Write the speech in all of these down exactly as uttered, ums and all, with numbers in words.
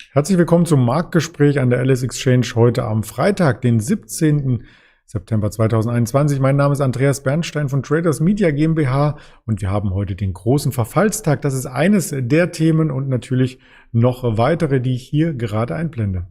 Herzlich willkommen zum Marktgespräch an der Alice Exchange heute am Freitag, den siebzehnten September zweitausendeinundzwanzig. Mein Name ist Andreas Bernstein von Traders Media GmbH und wir haben heute den großen Verfallstag. Das ist eines der Themen und natürlich noch weitere, die ich hier gerade einblende.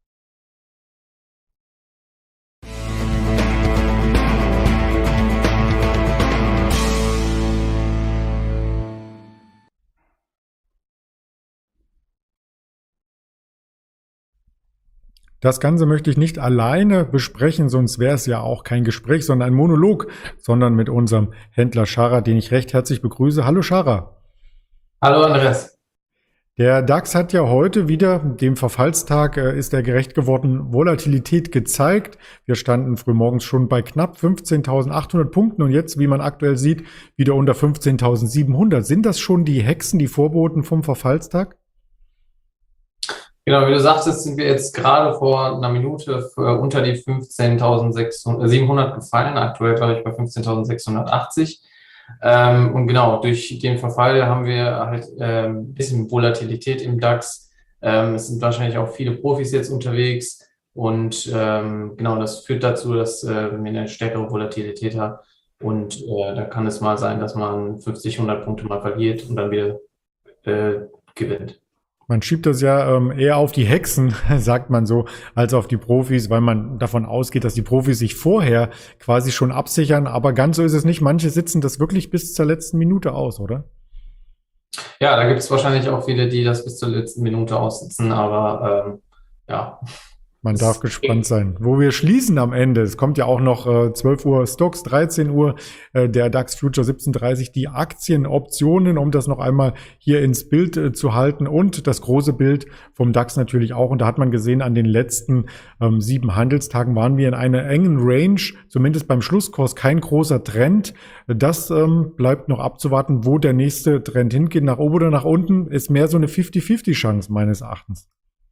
Das Ganze möchte ich nicht alleine besprechen, sonst wäre es ja auch kein Gespräch, sondern ein Monolog, sondern mit unserem Händler Schara, den ich recht herzlich begrüße. Hallo Schara. Hallo Andreas. Der DAX hat ja heute wieder, dem Verfallstag äh, ist er gerecht geworden, Volatilität gezeigt. Wir standen frühmorgens schon bei knapp fünfzehntausendachthundert Punkten und jetzt, wie man aktuell sieht, wieder unter fünfzehntausendsiebenhundert. Sind das schon die Hexen, die Vorboten vom Verfallstag? Genau, wie du sagtest, sind wir jetzt gerade vor einer Minute für unter die fünfzehntausendsiebenhundert gefallen. Aktuell, glaube ich, bei fünfzehntausendsechshundertachtzig. Ähm, und genau, durch den Verfall haben wir halt ähm, ein bisschen Volatilität im DAX. Ähm, es sind wahrscheinlich auch viele Profis jetzt unterwegs. Und ähm, genau, das führt dazu, dass äh, wir eine stärkere Volatilität haben. Und äh, da kann es mal sein, dass man fünfzig, hundert Punkte mal verliert und dann wieder äh, gewinnt. Man schiebt das ja ähm, eher auf die Hexen, sagt man so, als auf die Profis, weil man davon ausgeht, dass die Profis sich vorher quasi schon absichern. Aber ganz so ist es nicht. Manche sitzen das wirklich bis zur letzten Minute aus, oder? Ja, da gibt es wahrscheinlich auch viele, die das bis zur letzten Minute aussitzen, aber ähm, ja. Man darf Es, gespannt sein, wo wir schließen am Ende. Es kommt ja auch noch äh, zwölf Uhr Stocks, dreizehn Uhr äh, der DAX Future siebzehn Uhr dreißig, die Aktienoptionen, um das noch einmal hier ins Bild äh, zu halten und das große Bild vom DAX natürlich auch. Und da hat man gesehen, an den letzten ähm, sieben Handelstagen waren wir in einer engen Range, zumindest beim Schlusskurs kein großer Trend. Das ähm, bleibt noch abzuwarten, wo der nächste Trend hingeht, nach oben oder nach unten, ist mehr so eine fünfzig fünfzig Chance meines Erachtens.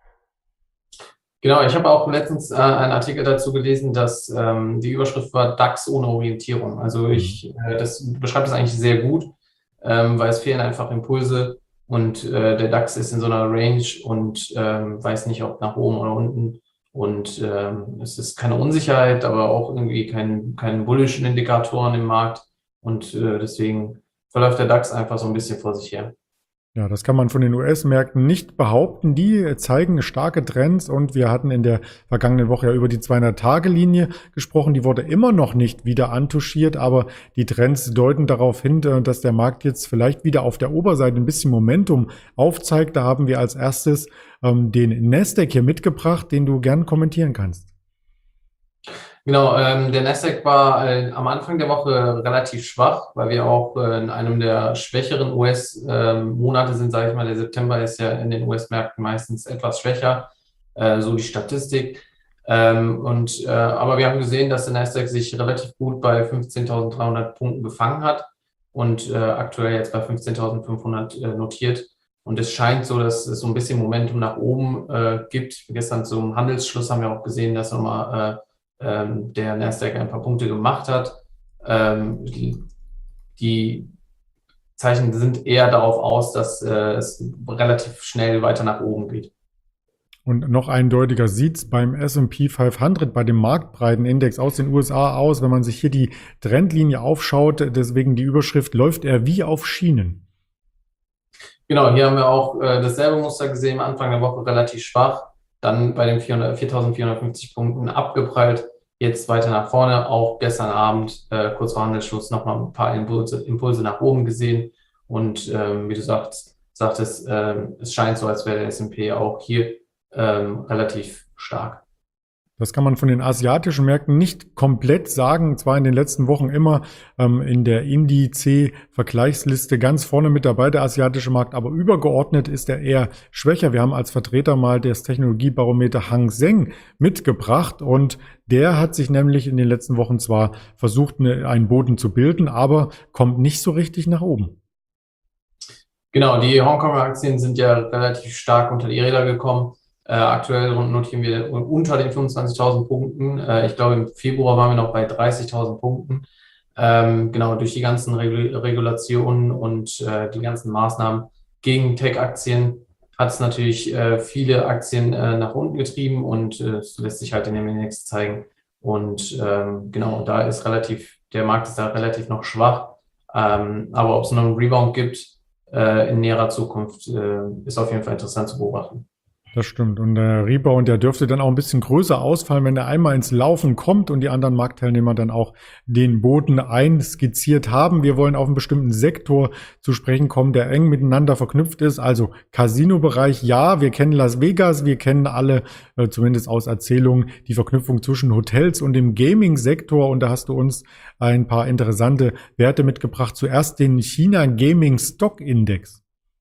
genau, ich habe auch letztens äh, einen Artikel dazu gelesen, dass ähm, die Überschrift war DAX ohne Orientierung. Also ich, äh, das beschreibt das eigentlich sehr gut, ähm, weil es fehlen einfach Impulse und äh, der DAX ist in so einer Range und ähm, weiß nicht, ob nach oben oder unten. Und ähm, es ist keine Unsicherheit, aber auch irgendwie kein, keine bullischen Indikatoren im Markt. Und äh, deswegen verläuft der DAX einfach so ein bisschen vor sich her. Ja, das kann man von den U S-Märkten nicht behaupten. Die zeigen starke Trends und wir hatten in der vergangenen Woche ja über die zweihundert-Tage-Linie gesprochen. Die wurde immer noch nicht wieder antuschiert, aber die Trends deuten darauf hin, dass der Markt jetzt vielleicht wieder auf der Oberseite ein bisschen Momentum aufzeigt. Da haben wir als erstes ähm, den Nasdaq hier mitgebracht, den du gern kommentieren kannst. Genau, ähm, der Nasdaq war äh, am Anfang der Woche relativ schwach, weil wir auch äh, in einem der schwächeren U S-Monate sind, sage ich mal. Der September ist ja in den U S-Märkten meistens etwas schwächer, äh, so die Statistik. Ähm, und, äh, aber wir haben gesehen, dass der Nasdaq sich relativ gut bei fünfzehntausenddreihundert Punkten gefangen hat und äh, aktuell jetzt bei fünfzehntausendfünfhundert äh, notiert. Und es scheint so, dass es so ein bisschen Momentum nach oben äh, gibt. Gestern zum Handelsschluss haben wir auch gesehen, dass nochmal äh, ähm, der Nasdaq ein paar Punkte gemacht hat. Ähm, die, die Zeichen sind eher darauf aus, dass äh, es relativ schnell weiter nach oben geht. Und noch eindeutiger sieht's beim S und P fünfhundert, bei dem marktbreiten Index aus den U S A aus, wenn man sich hier die Trendlinie aufschaut. Deswegen die Überschrift, läuft er wie auf Schienen. Genau, hier haben wir auch äh, dasselbe Muster gesehen, Anfang der Woche relativ schwach, dann bei den viertausendvierhundertfünfzig Punkten abgeprallt, jetzt weiter nach vorne, auch gestern Abend, äh, kurz vor Handelsschluss, nochmal ein paar Impulse, Impulse nach oben gesehen und ähm, wie du sagst, sagtest, äh, es scheint so, als wäre der S und P auch hier ähm, relativ stark. Das kann man von den asiatischen Märkten nicht komplett sagen. Zwar in den letzten Wochen immer ähm, in der Indice-Vergleichsliste ganz vorne mit dabei, der asiatische Markt, aber übergeordnet ist er eher schwächer. Wir haben als Vertreter mal das Technologiebarometer Hang Seng mitgebracht und der hat sich nämlich in den letzten Wochen zwar versucht, eine, einen Boden zu bilden, aber kommt nicht so richtig nach oben. Genau, die Hongkonger Aktien sind ja relativ stark unter die Räder gekommen. Äh, aktuell notieren wir unter den fünfundzwanzigtausend Punkten. Äh, ich glaube, im Februar waren wir noch bei dreißigtausend Punkten. Ähm, genau, durch die ganzen Regul Regulationen und äh, die ganzen Maßnahmen gegen Tech-Aktien hat es natürlich äh, viele Aktien äh, nach unten getrieben und äh, das lässt sich halt in dem Index zeigen. Und ähm, genau, da ist relativ, der Markt ist da relativ noch schwach. Ähm, aber ob es noch einen Rebound gibt äh, in näherer Zukunft, äh, ist auf jeden Fall interessant zu beobachten. Das stimmt. Und der Rebound, der dürfte dann auch ein bisschen größer ausfallen, wenn er einmal ins Laufen kommt und die anderen Marktteilnehmer dann auch den Boden einskizziert haben. Wir wollen auf einen bestimmten Sektor zu sprechen kommen, der eng miteinander verknüpft ist. Also Casino-Bereich, ja, wir kennen Las Vegas, wir kennen alle, äh, zumindest aus Erzählungen, die Verknüpfung zwischen Hotels und dem Gaming-Sektor. Und da hast du uns ein paar interessante Werte mitgebracht. Zuerst den China Gaming Stock Index.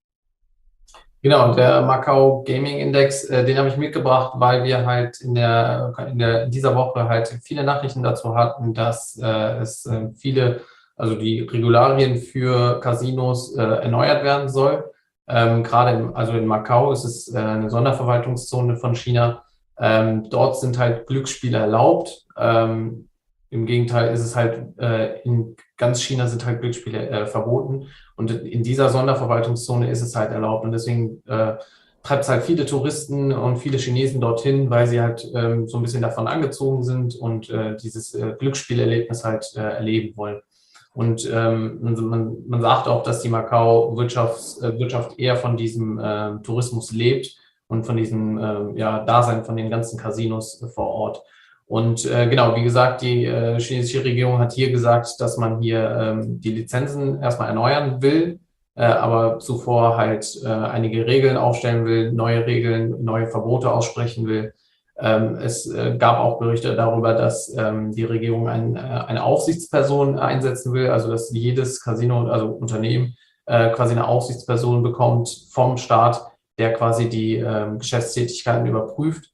Genau, der Macau Gaming Index, äh, den habe ich mitgebracht, weil wir halt in der, in der in dieser Woche halt viele Nachrichten dazu hatten, dass äh, es äh, viele, also die Regularien für Casinos äh, erneuert werden soll. Ähm, gerade im, also in Macau ist es äh, eine Sonderverwaltungszone von China. Ähm, dort sind halt Glücksspiele erlaubt. Ähm, Im Gegenteil ist es halt äh, in ganz China sind halt Glücksspiele äh, verboten. Und in dieser Sonderverwaltungszone ist es halt erlaubt. Und deswegen äh, treibt es halt viele Touristen und viele Chinesen dorthin, weil sie halt ähm, so ein bisschen davon angezogen sind und äh, dieses äh, Glücksspielerlebnis halt äh, erleben wollen. Und ähm, man, man sagt auch, dass die Macau-Wirtschaft äh, Wirtschaft eher von diesem äh, Tourismus lebt und von diesem äh, ja, Dasein von den ganzen Casinos äh, vor Ort. Und äh, genau, wie gesagt, die äh, chinesische Regierung hat hier gesagt, dass man hier ähm, die Lizenzen erstmal erneuern will, äh, aber zuvor halt äh, einige Regeln aufstellen will, neue Regeln, neue Verbote aussprechen will. Ähm, es äh, gab auch Berichte darüber, dass ähm, die Regierung ein, äh, eine Aufsichtsperson einsetzen will, also dass jedes Casino, also Unternehmen, äh, quasi eine Aufsichtsperson bekommt vom Staat, der quasi die äh, Geschäftstätigkeiten überprüft.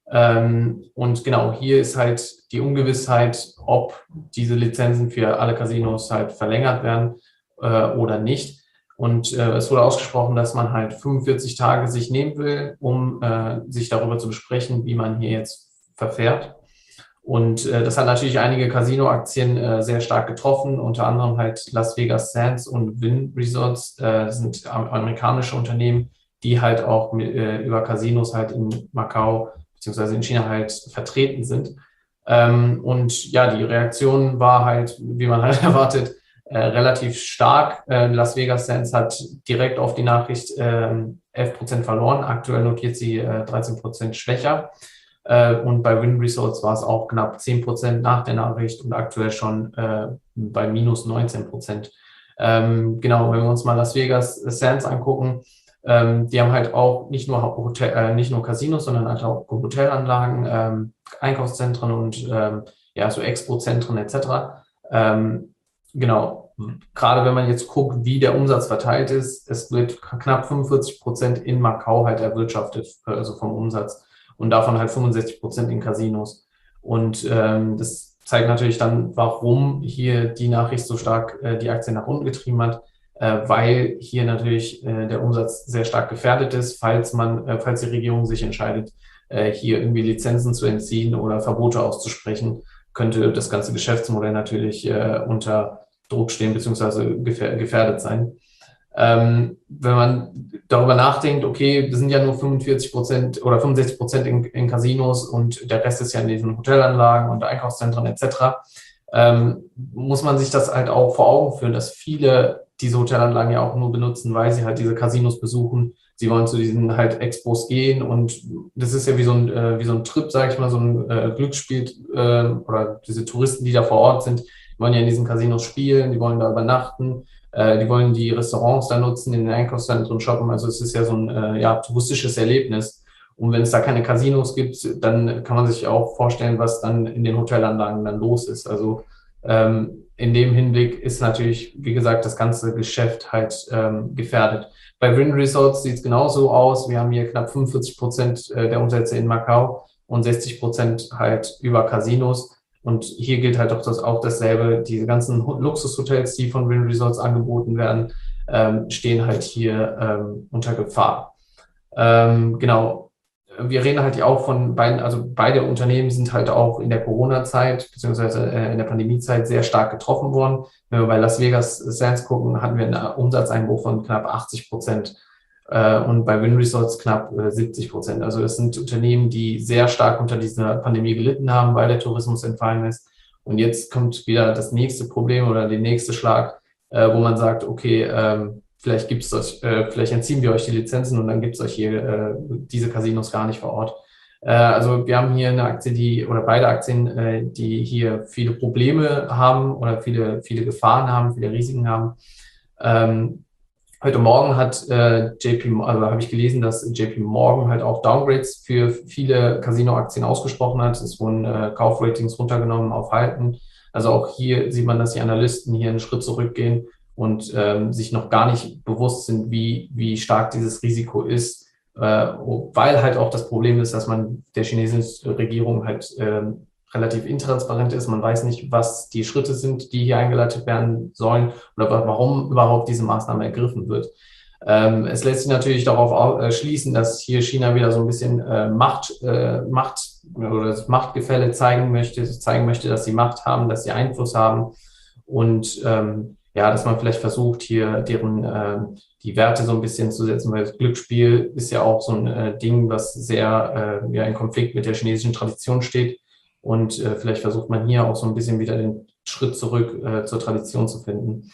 Ähm, und genau, hier ist halt die Ungewissheit, ob diese Lizenzen für alle Casinos halt verlängert werden äh, oder nicht. Und äh, es wurde ausgesprochen, dass man halt fünfundvierzig Tage sich nehmen will, um äh, sich darüber zu besprechen, wie man hier jetzt verfährt. Und äh, das hat natürlich einige Casino-Aktien äh, sehr stark getroffen, unter anderem halt Las Vegas Sands und Wynn Resorts, äh, sind amerikanische Unternehmen, die halt auch mit, äh, über Casinos halt in Macau beziehungsweise in China halt vertreten sind. Ähm, und ja, die Reaktion war halt, wie man halt erwartet, äh, relativ stark. Äh, Las Vegas Sands hat direkt auf die Nachricht äh, elf Prozent verloren. Aktuell notiert sie äh, dreizehn Prozent schwächer. Äh, und bei Wynn Resorts war es auch knapp zehn Prozent nach der Nachricht und aktuell schon äh, bei minus neunzehn Prozent. Ähm, genau, wenn wir uns mal Las Vegas Sands angucken, Ähm, die haben halt auch nicht nur Hotel, äh, nicht nur Casinos, sondern halt auch Hotelanlagen, ähm, Einkaufszentren und ähm, ja, so Expo-Zentren et cetera. Ähm, genau, gerade wenn man jetzt guckt, wie der Umsatz verteilt ist, es wird knapp fünfundvierzig Prozent in Macau halt erwirtschaftet, also vom Umsatz und davon halt fünfundsechzig Prozent in Casinos. Und ähm, das zeigt natürlich dann, warum hier die Nachricht so stark äh, die Aktien nach unten getrieben hat. Äh, weil hier natürlich äh, der Umsatz sehr stark gefährdet ist, falls man, äh, falls die Regierung sich entscheidet, äh, hier irgendwie Lizenzen zu entziehen oder Verbote auszusprechen, könnte das ganze Geschäftsmodell natürlich äh, unter Druck stehen bzw. gefähr gefährdet sein. Ähm, wenn man darüber nachdenkt, okay, wir sind ja nur fünfundvierzig Prozent oder fünfundsechzig Prozent in, in Casinos und der Rest ist ja in diesen Hotelanlagen und Einkaufszentren et cetera, ähm, muss man sich das halt auch vor Augen führen, dass viele diese Hotelanlagen ja auch nur benutzen, weil sie halt diese Casinos besuchen. Sie wollen zu diesen halt Expos gehen und das ist ja wie so ein, äh, wie so ein Trip, sage ich mal, so ein äh, Glücksspiel äh, oder diese Touristen, die da vor Ort sind, die wollen ja in diesen Casinos spielen, die wollen da übernachten, äh, die wollen die Restaurants da nutzen, in den Einkaufszentren shoppen. Also es ist ja so ein äh, ja, touristisches Erlebnis. Und wenn es da keine Casinos gibt, dann kann man sich auch vorstellen, was dann in den Hotelanlagen dann los ist. Also ähm, in dem Hinblick ist natürlich, wie gesagt, das ganze Geschäft halt ähm, gefährdet. Bei Wynn Resorts sieht es genauso aus. Wir haben hier knapp fünfundvierzig Prozent der Umsätze in Macau und sechzig Prozent halt über Casinos. Und hier gilt halt auch, das, auch dasselbe. Diese ganzen Luxushotels, die von Wynn Resorts angeboten werden, ähm, stehen halt hier ähm, unter Gefahr. Ähm, genau. Wir reden halt ja auch von beiden, also beide Unternehmen sind halt auch in der Corona-Zeit beziehungsweise in der Pandemie-Zeit sehr stark getroffen worden. Wenn wir bei Las Vegas Sands gucken, hatten wir einen Umsatzeinbruch von knapp achtzig Prozent. äh, und bei Win Resorts knapp äh, siebzig Prozent. Also es sind Unternehmen, die sehr stark unter dieser Pandemie gelitten haben, weil der Tourismus entfallen ist. Und jetzt kommt wieder das nächste Problem oder der nächste Schlag, äh, wo man sagt, okay, ähm, vielleicht gibt's euch, äh, vielleicht entziehen wir euch die Lizenzen und dann gibt es euch hier äh, diese Casinos gar nicht vor Ort. Äh, also wir haben hier eine Aktie, die, oder beide Aktien, äh, die hier viele Probleme haben oder viele, viele Gefahren haben, viele Risiken haben. Ähm, heute Morgen hat äh, J P, also habe ich gelesen, dass J P Morgan halt auch Downgrades für viele Casino-Aktien ausgesprochen hat. Es wurden äh, Kaufratings runtergenommen auf Halten. Also auch hier sieht man, dass die Analysten hier einen Schritt zurückgehen und ähm, sich noch gar nicht bewusst sind, wie, wie stark dieses Risiko ist, äh, weil halt auch das Problem ist, dass man der chinesischen Regierung halt ähm, relativ intransparent ist. Man weiß nicht, was die Schritte sind, die hier eingeleitet werden sollen oder warum überhaupt diese Maßnahme ergriffen wird. Ähm, es lässt sich natürlich darauf äh, schließen, dass hier China wieder so ein bisschen äh, Macht, äh, Macht oder das Machtgefälle zeigen möchte, zeigen möchte, dass sie Macht haben, dass sie Einfluss haben und ähm, ja, dass man vielleicht versucht, hier deren äh, die Werte so ein bisschen zu setzen, weil das Glücksspiel ist ja auch so ein äh, Ding, was sehr äh, ja, in Konflikt mit der chinesischen Tradition steht. Und äh, vielleicht versucht man hier auch so ein bisschen wieder den Schritt zurück äh, zur Tradition zu finden.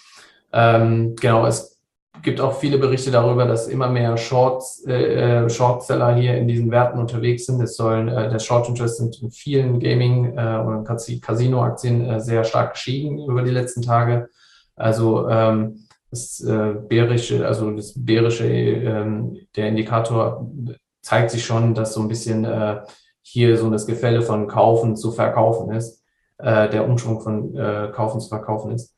Ähm, genau, es gibt auch viele Berichte darüber, dass immer mehr Shorts, äh, Shortseller hier in diesen Werten unterwegs sind. Es sollen, äh, der Short Interest sind in vielen Gaming- äh, oder Casino-Aktien äh, sehr stark gestiegen über die letzten Tage. Also ähm, das äh, bärische, also das bärische, ähm, der Indikator zeigt sich schon, dass so ein bisschen äh, hier so das Gefälle von Kaufen zu Verkaufen ist, äh, der Umschwung von äh, Kaufen zu Verkaufen ist.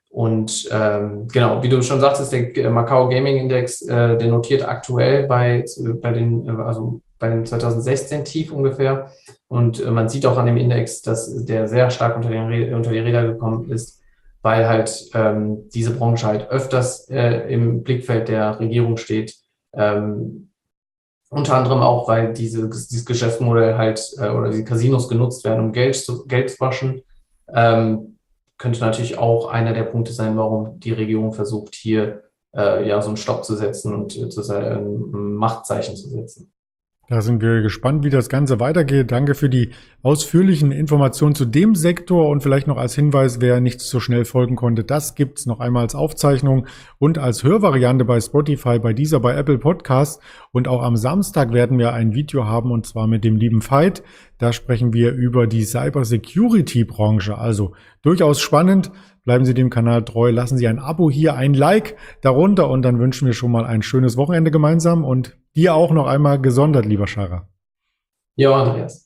Und ähm, genau, wie du schon sagtest, der Macau Gaming Index, äh, der notiert aktuell bei, bei den, also bei dem zwanzig sechzehn Tief ungefähr. Und äh, man sieht auch an dem Index, dass der sehr stark unter, den, unter die Räder gekommen ist, weil halt ähm, diese Branche halt öfters äh, im Blickfeld der Regierung steht. Ähm, unter anderem auch, weil diese, dieses Geschäftsmodell halt äh, oder die Casinos genutzt werden, um Geld zu, Geld zu waschen. Ähm, könnte natürlich auch einer der Punkte sein, warum die Regierung versucht, hier äh, ja so einen Stopp zu setzen und äh, zu ein Machtzeichen zu setzen. Da sind wir gespannt, wie das Ganze weitergeht. Danke für die ausführlichen Informationen zu dem Sektor und vielleicht noch als Hinweis, wer nicht so schnell folgen konnte, das gibt's noch einmal als Aufzeichnung und als Hörvariante bei Spotify, bei dieser, bei Apple Podcasts. Und auch am Samstag werden wir ein Video haben und zwar mit dem lieben Veit. Da sprechen wir über die Cybersecurity-Branche. Also durchaus spannend. Bleiben Sie dem Kanal treu, lassen Sie ein Abo hier, ein Like darunter und dann wünschen wir schon mal ein schönes Wochenende gemeinsam und dir auch noch einmal gesondert, lieber Schara. Ja, Andreas.